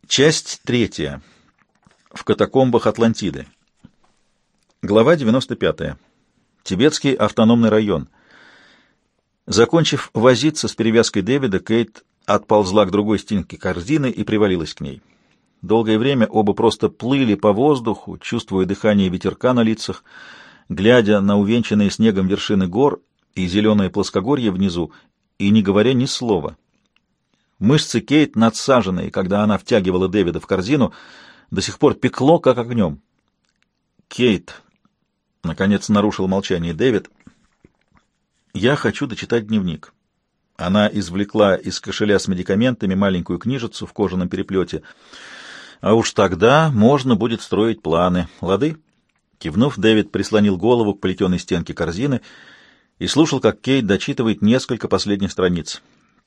Часть третья. В катакомбах Атлантиды. Глава 95. Тибетский автономный район. Закончив возиться с перевязкой Дэвида, Кейт отползла к другой стенке корзины и привалилась к ней. Долгое время оба просто плыли по воздуху, чувствуя дыхание ветерка на лицах, глядя на увенчанные снегом вершины гор и зеленое плоскогорье внизу, и не говоря ни слова. Мышцы Кейт, надсаженные, когда она втягивала Дэвида в корзину, до сих пор пекло, как огнем. «Кейт», — наконец нарушил молчание Дэвид, — «я хочу дочитать дневник». Она извлекла из кошеля с медикаментами маленькую книжицу в кожаном переплете. «А уж тогда можно будет строить планы. Лады?» Кивнув, Дэвид прислонил голову к плетеной стенке корзины и слушал, как Кейт дочитывает несколько последних страниц.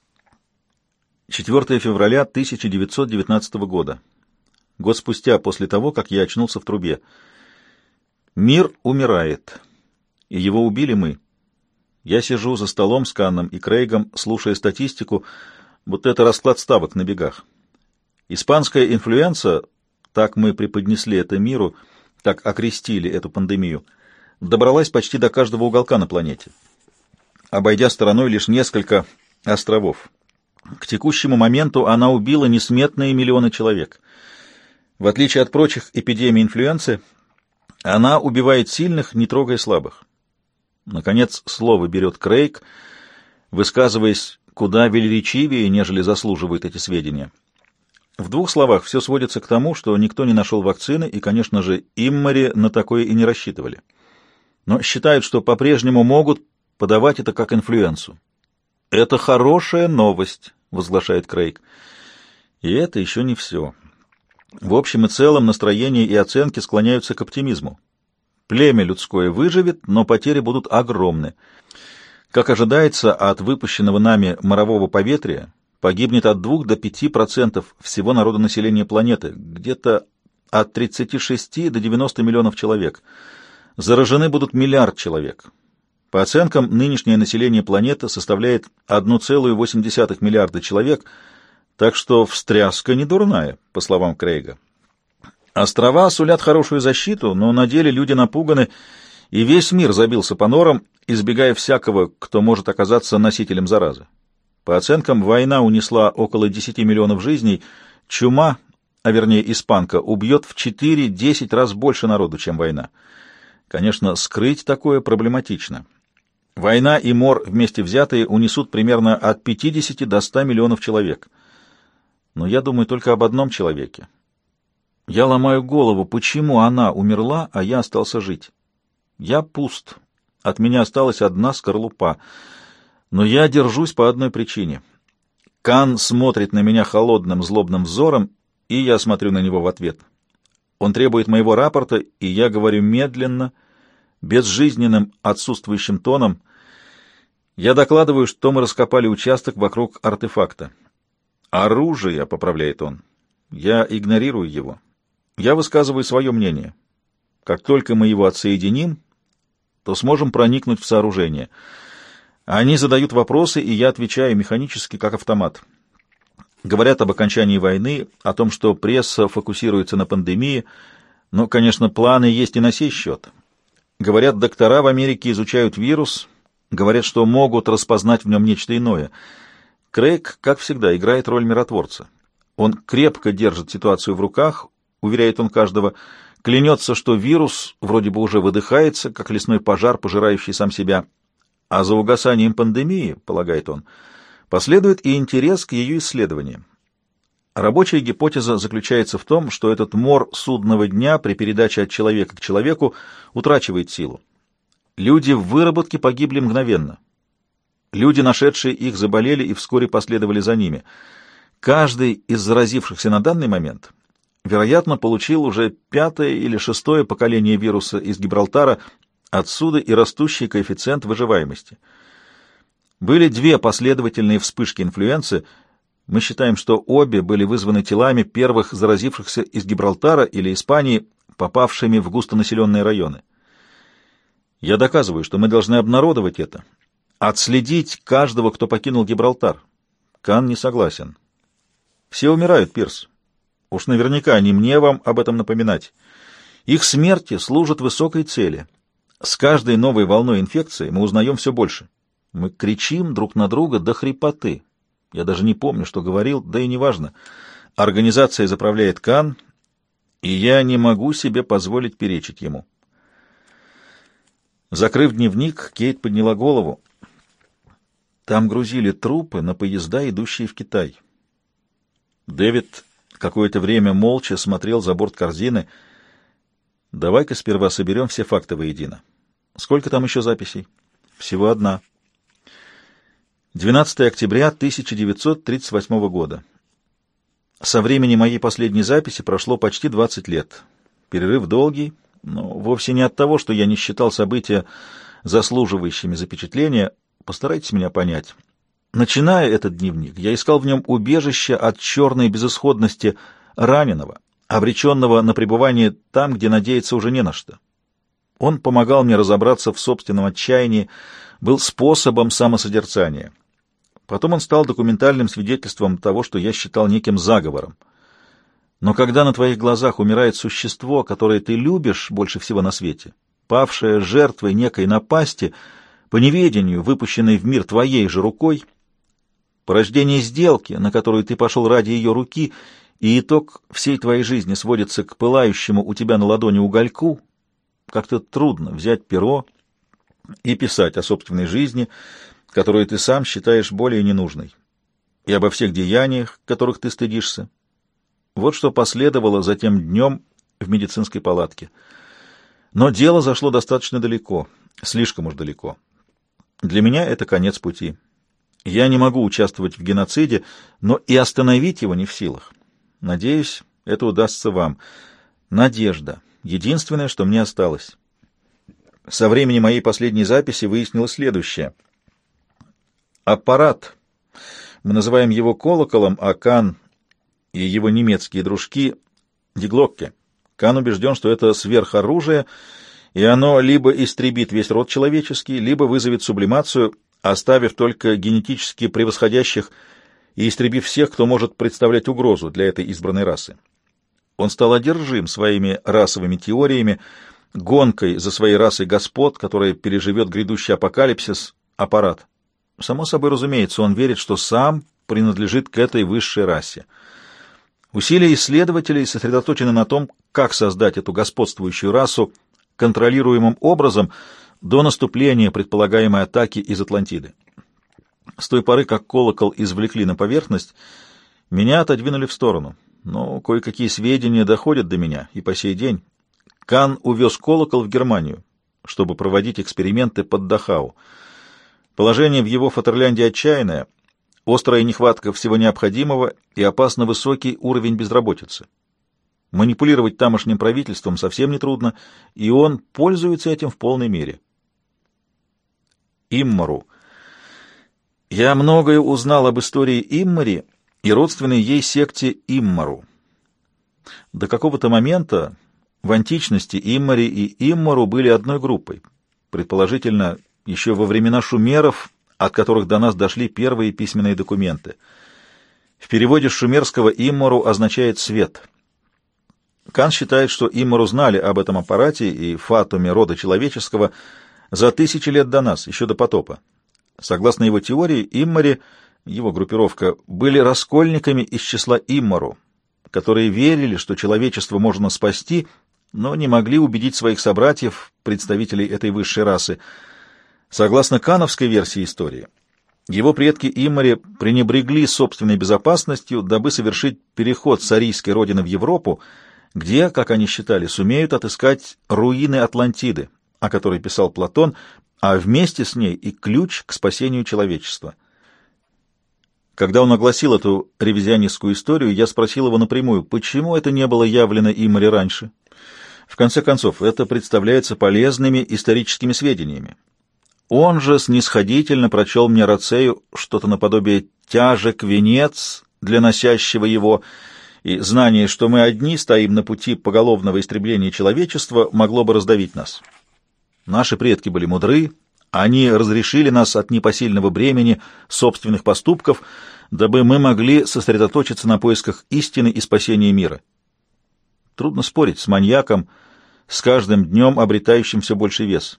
4 февраля 1919 года. Год спустя, после того, как я очнулся в трубе. Мир умирает, и его убили мы. Я сижу за столом с Канном и Крейгом, слушая статистику, будто это расклад ставок на бегах. Испанская инфлюенса, так мы преподнесли это миру, так окрестили эту пандемию, добралась почти до каждого уголка на планете, обойдя стороной лишь несколько островов. К текущему моменту она убила несметные миллионы человек. В отличие от прочих эпидемий инфлюенции, она убивает сильных, не трогая слабых. Наконец, слово берет Крейг, высказываясь куда велеречивее, нежели заслуживают эти сведения. В двух словах все сводится к тому, что никто не нашел вакцины, и, конечно же, Иммари на такое и не рассчитывали. Но считают, что по-прежнему могут подавать это как инфлюенсу. «Это хорошая новость», — возглашает Крейг. И это еще не все. В общем и целом настроение и оценки склоняются к оптимизму. Племя людское выживет, но потери будут огромны. Как ожидается, от выпущенного нами морового поветрия погибнет от 2 до 5% всего народонаселения планеты, где-то от 36 до 90 миллионов человек. Заражены будут 1 миллиард человек. По оценкам, нынешнее население планеты составляет 1,8 миллиарда человек, так что встряска не дурная, по словам Крейга. Острова сулят хорошую защиту, но на деле люди напуганы, и весь мир забился по норам, избегая всякого, кто может оказаться носителем заразы. По оценкам, война унесла около 10 миллионов жизней, чума, а вернее испанка, убьет в 4-10 раз больше народу, чем война. Конечно, скрыть такое проблематично. Война и мор вместе взятые унесут примерно от 50 до 100 миллионов человек. Но я думаю только об одном человеке. Я ломаю голову, почему она умерла, а я остался жить. Я пуст. От меня осталась одна скорлупа. Но я держусь по одной причине. Кан смотрит на меня холодным, злобным взором, и я смотрю на него в ответ. Он требует моего рапорта, и я говорю медленно, безжизненным, отсутствующим тоном. Я докладываю, что мы раскопали участок вокруг артефакта. «Оружие», — поправляет он. Я игнорирую его. Я высказываю свое мнение. Как только мы его отсоединим, то сможем проникнуть в сооружение. Они задают вопросы, и я отвечаю механически, как автомат. Говорят об окончании войны, о том, что пресса фокусируется на пандемии, но, конечно, планы есть и на сей счет. Говорят, доктора в Америке изучают вирус, говорят, что могут распознать в нем нечто иное. Крейг, как всегда, играет роль миротворца. Он крепко держит ситуацию в руках, уверяет он каждого, клянется, что вирус вроде бы уже выдыхается, как лесной пожар, пожирающий сам себя. А за угасанием пандемии, полагает он, последует и интерес к ее исследованиям. Рабочая гипотеза заключается в том, что этот мор судного дня при передаче от человека к человеку утрачивает силу. Люди в выработке погибли мгновенно. Люди, нашедшие их, заболели и вскоре последовали за ними. Каждый из заразившихся на данный момент, вероятно, получил уже 5-е или 6-е поколение вируса из Гибралтара, отсюда и растущий коэффициент выживаемости. Были 2 последовательные вспышки инфлюенции. Мы считаем, что обе были вызваны телами первых заразившихся из Гибралтара или Испании, попавшими в густонаселенные районы. Я доказываю, что мы должны обнародовать это, отследить каждого, кто покинул Гибралтар. Кан не согласен. Все умирают, Пирс. Уж наверняка не мне вам об этом напоминать. Их смерти служат высокой цели. С каждой новой волной инфекции мы узнаем все больше. Мы кричим друг на друга до хрипоты. Я даже не помню, что говорил, да и неважно. Организация заправляет Кан, и я не могу себе позволить перечить ему. Закрыв дневник, Кейт подняла голову. Там грузили трупы на поезда, идущие в Китай. Дэвид какое-то время молча смотрел за борт корзины. Давай-ка сперва соберем все факты воедино. Сколько там еще записей? Всего одна. 12 октября 1938 года. Со времени моей последней записи прошло почти 20 лет. Перерыв долгий, но вовсе не от того, что я не считал события заслуживающими запечатления. Постарайтесь меня понять. Начиная этот дневник, я искал в нем убежище от черной безысходности раненого, обреченного на пребывание там, где надеяться уже не на что. Он помогал мне разобраться в собственном отчаянии, был способом самосозерцания. Потом он стал документальным свидетельством того, что я считал неким заговором. Но когда на твоих глазах умирает существо, которое ты любишь больше всего на свете, павшее жертвой некой напасти, по неведению, выпущенной в мир твоей же рукой, порождение сделки, на которую ты пошел ради ее руки, и итог всей твоей жизни сводится к пылающему у тебя на ладони угольку, как-то трудно взять перо и писать о собственной жизни, которую ты сам считаешь более ненужной, и обо всех деяниях, которых ты стыдишься. Вот что последовало за тем днем в медицинской палатке. Но дело зашло достаточно далеко, слишком уж далеко. Для меня это конец пути. Я не могу участвовать в геноциде, но и остановить его не в силах. Надеюсь, это удастся вам. Надежда — единственное, что мне осталось. Со времени моей последней записи выяснилось следующее. Аппарат, мы называем его колоколом, а Кан и его немецкие дружки — диглокке. Кан убежден, что это сверхоружие, и оно либо истребит весь род человеческий, либо вызовет сублимацию, оставив только генетически превосходящих и истребив всех, кто может представлять угрозу для этой избранной расы. Он стал одержим своими расовыми теориями, гонкой за своей расой господ, которая переживет грядущий апокалипсис, аппарат. Само собой разумеется, он верит, что сам принадлежит к этой высшей расе. Усилия исследователей сосредоточены на том, как создать эту господствующую расу контролируемым образом до наступления предполагаемой атаки из Атлантиды. С той поры, как колокол извлекли на поверхность, меня отодвинули в сторону, но кое-какие сведения доходят до меня и по сей день. Кан увез колокол в Германию, чтобы проводить эксперименты под Дахау. Положение в его Фатерлянде отчаянное, острая нехватка всего необходимого и опасно высокий уровень безработицы. Манипулировать тамошним правительством совсем нетрудно, и он пользуется этим в полной мере. Иммару. Я многое узнал об истории Иммари и родственной ей секте Иммару. До какого-то момента в античности Иммари и Иммару были одной группой, предположительно, еще во времена шумеров, от которых до нас дошли первые письменные документы. В переводе с шумерского «Иммару» означает «свет». Кан считает, что Иммару знали об этом аппарате и фатуме рода человеческого за тысячи лет до нас, еще до потопа. Согласно его теории, Иммари, его группировка, были раскольниками из числа Иммару, которые верили, что человечество можно спасти, но не могли убедить своих собратьев, представителей этой высшей расы. Согласно кановской версии истории, его предки Иммари пренебрегли собственной безопасностью, дабы совершить переход с арийской родины в Европу, где, как они считали, сумеют отыскать руины Атлантиды, о которой писал Платон, а вместе с ней и ключ к спасению человечества. Когда он огласил эту ревизионистскую историю, я спросил его напрямую, почему это не было явлено Иммари раньше. В конце концов, это представляется полезными историческими сведениями. Он же снисходительно прочел мне рацею что-то наподобие «тяжек венец» для носящего его, и знание, что мы одни стоим на пути поголовного истребления человечества, могло бы раздавить нас. Наши предки были мудры, Они разрешили нас от непосильного бремени собственных поступков, дабы мы могли сосредоточиться на поисках истины и спасения мира. Трудно спорить с маньяком, с каждым днем обретающим все больший вес.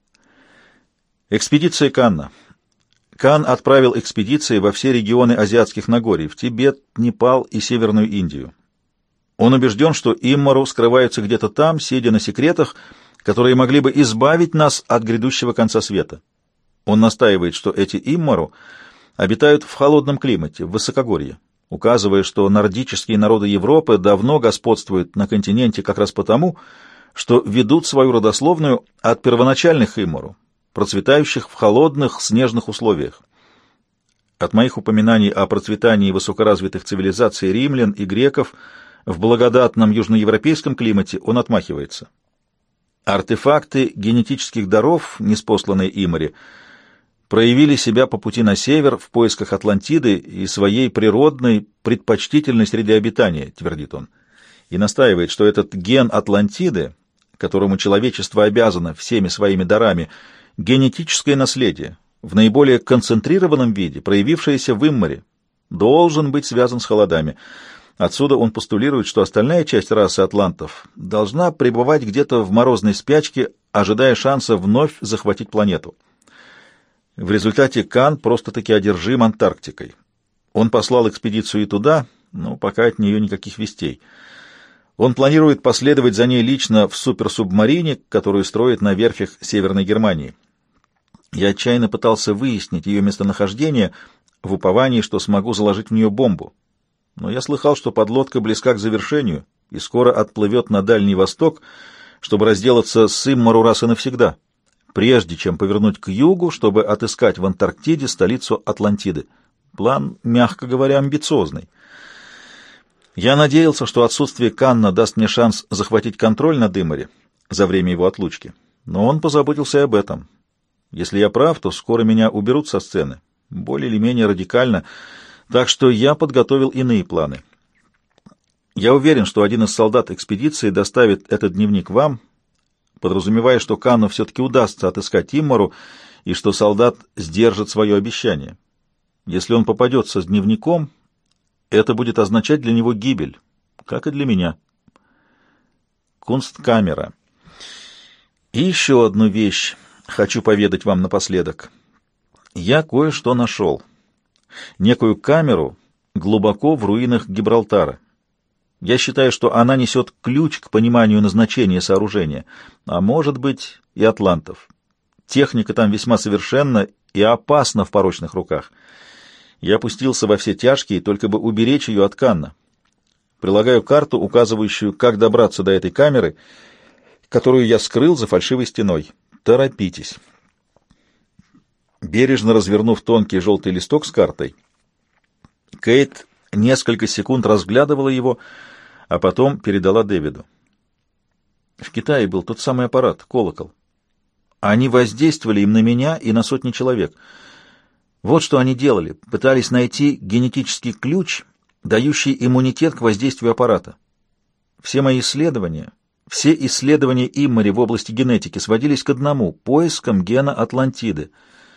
Экспедиция Канна. Кан отправил экспедиции во все регионы азиатских Нагорий, в Тибет, Непал и Северную Индию. Он убежден, что иммору скрываются где-то там, сидя на секретах, которые могли бы избавить нас от грядущего конца света. Он настаивает, что эти иммору обитают в холодном климате, в высокогорье, указывая, что нордические народы Европы давно господствуют на континенте как раз потому, что ведут свою родословную от первоначальных иммору, процветающих в холодных снежных условиях. От моих упоминаний о процветании высокоразвитых цивилизаций римлян и греков в благодатном южноевропейском климате он отмахивается. Артефакты генетических даров, ниспосланные Имари, проявили себя по пути на север в поисках Атлантиды и своей природной предпочтительной среде обитания, твердит он, и настаивает, что этот ген Атлантиды, которому человечество обязано всеми своими дарами, генетическое наследие, в наиболее концентрированном виде, проявившееся в Иммаре, должен быть связан с холодами. Отсюда он постулирует, что остальная часть расы атлантов должна пребывать где-то в морозной спячке, ожидая шанса вновь захватить планету. В результате Кан просто-таки одержим Антарктикой. Он послал экспедицию и туда, но пока от нее никаких вестей. Он планирует последовать за ней лично в суперсубмарине, которую строит на верфях Северной Германии. Я отчаянно пытался выяснить ее местонахождение в уповании, что смогу заложить в нее бомбу. Но я слыхал, что подлодка близка к завершению и скоро отплывет на Дальний Восток, чтобы разделаться с Иммару раз и навсегда, прежде чем повернуть к югу, чтобы отыскать в Антарктиде столицу Атлантиды. План, мягко говоря, амбициозный. Я надеялся, что отсутствие Канна даст мне шанс захватить контроль над Иммари за время его отлучки, но он позаботился и об этом. Если я прав, то скоро меня уберут со сцены, более или менее радикально, так что я подготовил иные планы. Я уверен, что один из солдат экспедиции доставит этот дневник вам, подразумевая, что Канну все-таки удастся отыскать Иммару и что солдат сдержит свое обещание. Если он попадется с дневником, это будет означать для него гибель, как и для меня. Кунсткамера. И еще одну вещь хочу поведать вам напоследок. Я кое-что нашел. Некую камеру глубоко в руинах Гибралтара. Я считаю, что она несет ключ к пониманию назначения сооружения, а может быть и атлантов. Техника там весьма совершенна и опасна в порочных руках. Я опустился во все тяжкие, только бы уберечь ее от Канна. Прилагаю карту, указывающую, как добраться до этой камеры, которую я скрыл за фальшивой стеной. Торопитесь. Бережно развернув тонкий желтый листок с картой, Кейт несколько секунд разглядывала его, а потом передала Дэвиду. В Китае был тот самый аппарат, колокол. Они воздействовали им на меня и на сотни человек. Вот что они делали. Пытались найти генетический ключ, дающий иммунитет к воздействию аппарата. Все исследования Иммари в области генетики сводились к одному — поискам гена Атлантиды.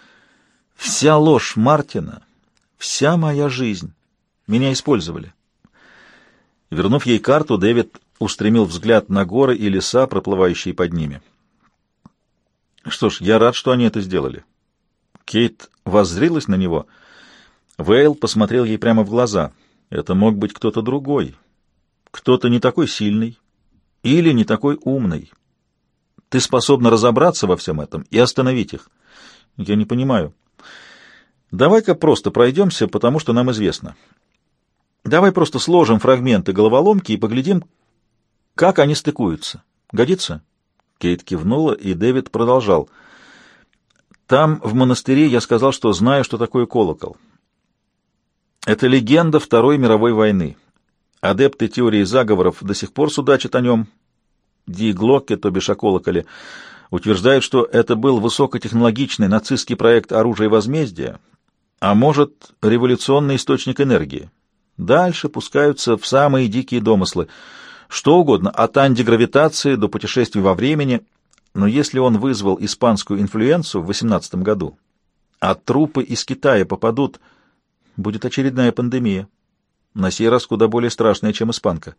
Вся ложь Мартина, вся моя жизнь. Меня использовали. Вернув ей карту, Дэвид устремил взгляд на горы и леса, проплывающие под ними. Что ж, я рад, что они это сделали. Кейт воззрилась на него. Вейл посмотрел ей прямо в глаза. Это мог быть кто-то другой. Кто-то не такой сильный или не такой умный. Ты способна разобраться во всем этом и остановить их. Я не понимаю. Давай-ка просто пройдемся, потому что нам известно. Давай просто сложим фрагменты головоломки и поглядим, как они стыкуются. Годится? Кейт кивнула, и Дэвид продолжал. Там, в монастыре, я сказал, что знаю, что такое колокол. Это легенда Второй мировой войны. Адепты теории заговоров до сих пор судачат о нем. Ди Глокке, то бишь о колоколе, утверждают, что это был высокотехнологичный нацистский проект оружия возмездия, а может, революционный источник энергии. Дальше пускаются в самые дикие домыслы. Что угодно, от антигравитации до путешествий во времени. Но если он вызвал испанскую инфлюенцию в 18 году, а трупы из Китая попадут, будет очередная пандемия. На сей раз куда более страшная, чем испанка.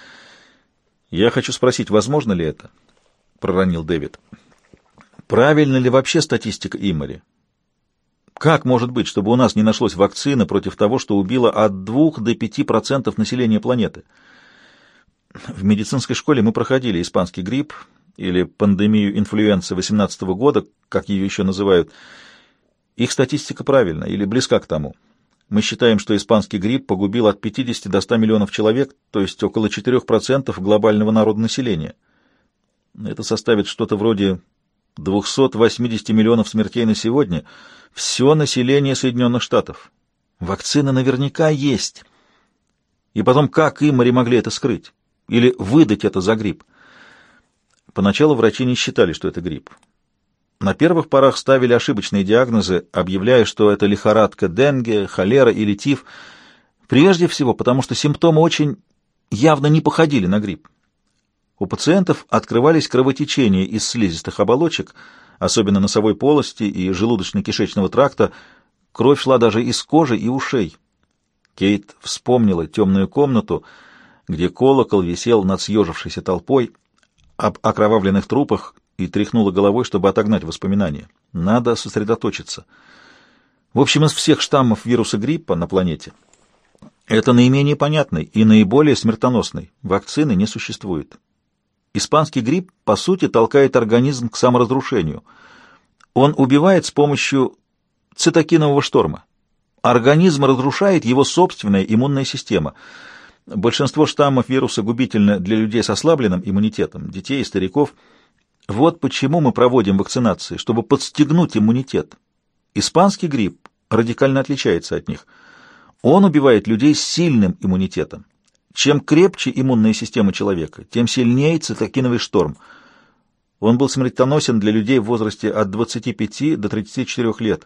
«Я хочу спросить, возможно ли это?» — проронил Дэвид. «Правильна ли вообще статистика Иммори? Как может быть, чтобы у нас не нашлось вакцины против того, что убило от 2 до 5% населения планеты? В медицинской школе мы проходили испанский грипп или пандемию инфлюенции 18 года, как ее еще называют. Их статистика правильна или близка к тому. Мы считаем, что испанский грипп погубил от 50 до 100 миллионов человек, то есть около 4% глобального народонаселения. Это составит что-то вроде 280 миллионов смертей на сегодня. Все население Соединенных Штатов. Вакцина наверняка есть. И потом, как Иммори могли это скрыть? Или выдать это за грипп? Поначалу врачи не считали, что это грипп. На первых порах ставили ошибочные диагнозы, объявляя, что это лихорадка денге, холера или тиф. Прежде всего, потому что симптомы очень явно не походили на грипп. У пациентов открывались кровотечения из слизистых оболочек, особенно носовой полости и желудочно-кишечного тракта. Кровь шла даже из кожи и ушей. Кейт вспомнила темную комнату, где колокол висел над съежившейся толпой, об окровавленных трупах, и тряхнула головой, чтобы отогнать воспоминания. Надо сосредоточиться. В общем, из всех штаммов вируса гриппа на планете это наименее понятный и наиболее смертоносный. Вакцины не существует. Испанский грипп, по сути, толкает организм к саморазрушению. Он убивает с помощью цитокинового шторма. Организм разрушает его собственная иммунная система. Большинство штаммов вируса губительно для людей с ослабленным иммунитетом, детей и стариков. Вот почему мы проводим вакцинации, чтобы подстегнуть иммунитет. Испанский грипп радикально отличается от них. Он убивает людей с сильным иммунитетом. Чем крепче иммунная система человека, тем сильнее цитокиновый шторм. Он был смертоносен для людей в возрасте от 25 до 34 лет.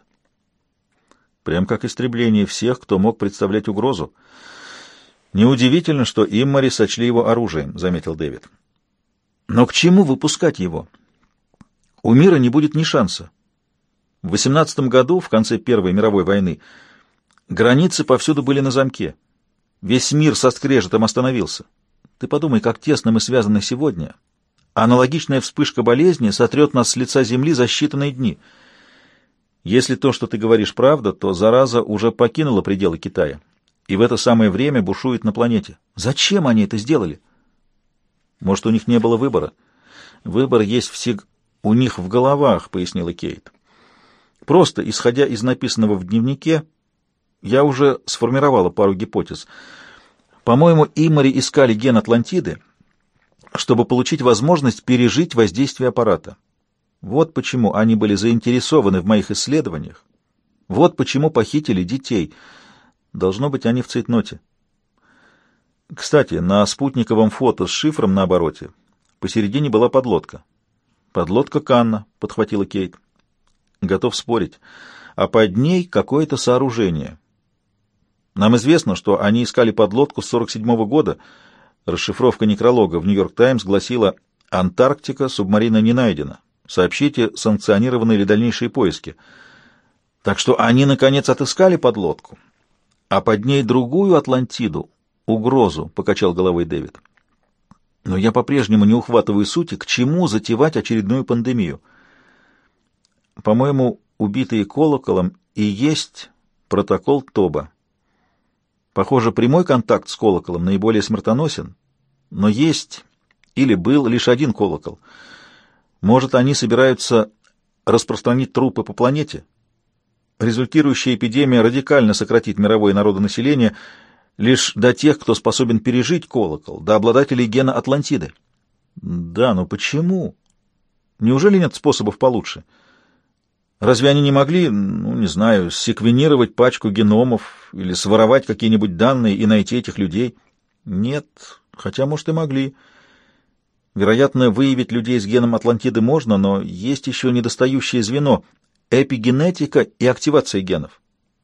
Прям как истребление всех, кто мог представлять угрозу. Неудивительно, что Иммори сочли его оружием, заметил Дэвид. Но к чему выпускать его? У мира не будет ни шанса. В 18 году, в конце Первой мировой войны, границы повсюду были на замке. Весь мир со скрежетом остановился. Ты подумай, как тесно мы связаны сегодня. Аналогичная вспышка болезни сотрет нас с лица земли за считанные дни. Если то, что ты говоришь, правда, то зараза уже покинула пределы Китая, и в это самое время бушует на планете. Зачем они это сделали? Может, у них не было выбора? Выбор есть у них в головах, пояснила Кейт. Просто, исходя из написанного в дневнике, я уже сформировала пару гипотез. По-моему, Иммори искали ген Атлантиды, чтобы получить возможность пережить воздействие аппарата. Вот почему они были заинтересованы в моих исследованиях. Вот почему похитили детей. Должно быть, они в цейтноте. Кстати, на спутниковом фото с шифром на обороте посередине была подлодка. «Подлодка Канна», — подхватила Кейт. «Готов спорить. А под ней какое-то сооружение. Нам известно, что они искали подлодку с 47-го года. Расшифровка некролога в «Нью-Йорк Таймс» гласила: «Антарктика, субмарина не найдена. Сообщите, санкционированы ли дальнейшие поиски». Так что они, наконец, отыскали подлодку, а под ней другую Атлантиду, угрозу, — покачал головой Дэвид. Но я по-прежнему не ухватываю сути, к чему затевать очередную пандемию. По-моему, убитые колоколом и есть протокол Тоба. Похоже, прямой контакт с колоколом наиболее смертоносен, но есть или был лишь один колокол. Может, они собираются распространить трупы по планете? Результирующая эпидемия радикально сократит мировое народонаселение лишь до тех, кто способен пережить колокол, до обладателей гена Атлантиды. Да, но почему? Неужели нет способов получше? Разве они не могли, не знаю, секвенировать пачку геномов или своровать какие-нибудь данные и найти этих людей? Нет, хотя, может, и могли. Вероятно, выявить людей с геном Атлантиды можно, но есть еще недостающее звено — эпигенетика и активация генов.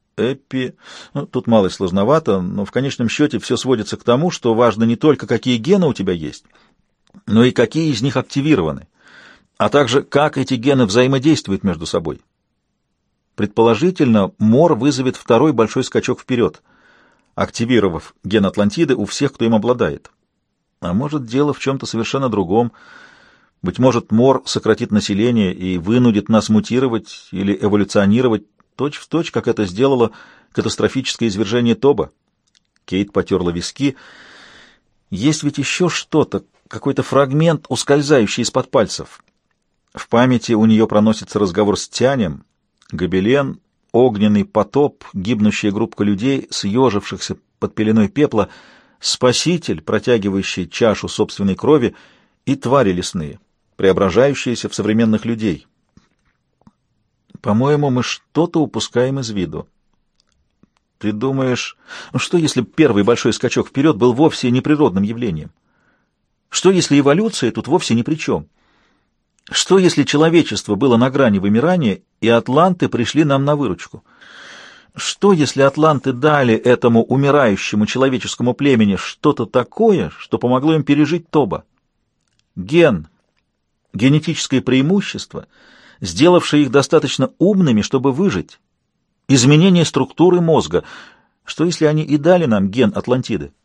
Тут малость сложновато, но в конечном счете все сводится к тому, что важно не только, какие гены у тебя есть, но и какие из них активированы. а также как эти гены взаимодействуют между собой. Предположительно, Мор вызовет второй большой скачок вперед, активировав ген Атлантиды у всех, кто им обладает. А может, дело в чем-то совершенно другом. Быть может, Мор сократит население и вынудит нас мутировать или эволюционировать точь-в-точь, как это сделало катастрофическое извержение Тоба. Кейт потерла виски. Есть ведь еще что-то, какой-то фрагмент, ускользающий из-под пальцев. В памяти у нее проносится разговор с Тянем, гобелен, огненный потоп, гибнущая группа людей, съежившихся под пеленой пепла, спаситель, протягивающий чашу собственной крови, и твари лесные, преображающиеся в современных людей. По-моему, мы что-то упускаем из виду. Ты думаешь, что если первый большой скачок вперед был вовсе неприродным явлением? Что если эволюция тут вовсе ни при чем? Что если человечество было на грани вымирания, и атланты пришли нам на выручку? Что если атланты дали этому умирающему человеческому племени что-то такое, что помогло им пережить Тоба? Ген, генетическое преимущество, сделавшее их достаточно умными, чтобы выжить. Изменение структуры мозга. Что если они и дали нам ген Атлантиды?